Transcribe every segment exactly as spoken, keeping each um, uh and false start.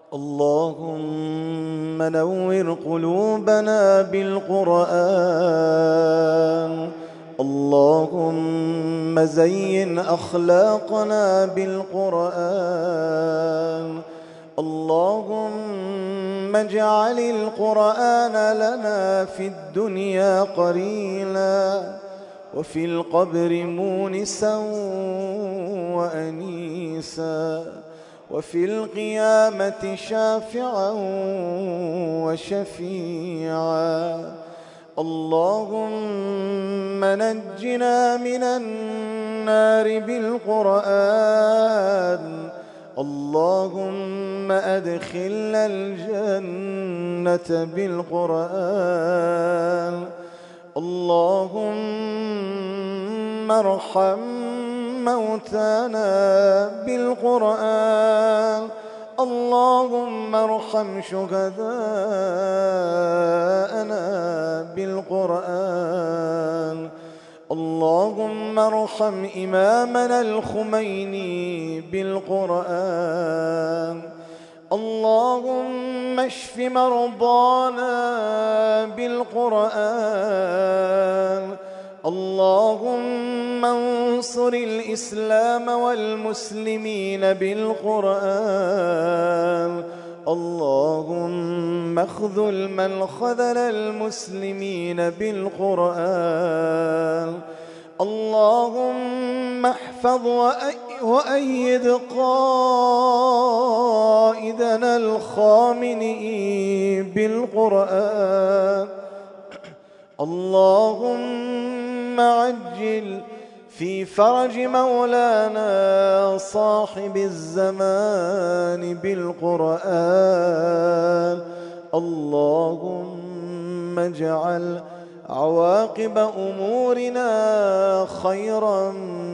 اللهم نور قلوبنا بالقرآن. اللهم زين أخلاقنا بالقرآن. اللهم اجعل القرآن لنا في الدنيا قرينا، وفي القبر مونسا وأنيسا، وفي القيامة شافعا وشفيعا. اللهم نجنا من النار بالقرآن. اللهم أدخلنا الجنة بالقرآن. اللهم ارحم موتانا بالقرآن. اللهم ارحم شهداءنا بالقرآن. اللهم ارحم إمامنا الخميني بالقرآن. اللهم اشف مرضانا بالقرآن. اللهم انصر الإسلام والمسلمين بالقرآن. اللهم اخذل من خذل المسلمين بالقرآن. اللهم احفظ وأيد قائدنا الخامنئي بالقرآن. اللهم عجل في فرج مولانا صاحب الزمان بالقرآن. اللهم اجعل عواقب أمورنا خيرا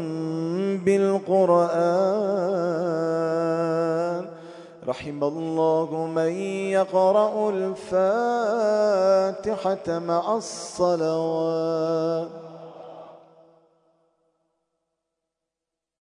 بالقرآن. رحم الله من يقرأ الفاتحة مع الصلوات.